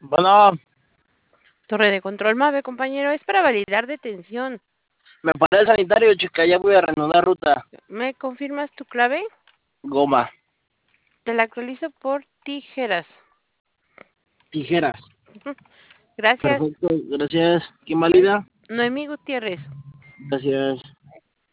Bueno, Torre de control MAVE, compañero, es para validar detención. me paré el sanitario, chica, ya voy a reanudar ruta. ¿Me confirmas tu clave? Goma, Te la actualizo por tijeras. tijeras. Gracias. Perfecto, gracias. ¿Quién valida? Noemí Gutiérrez. Gracias.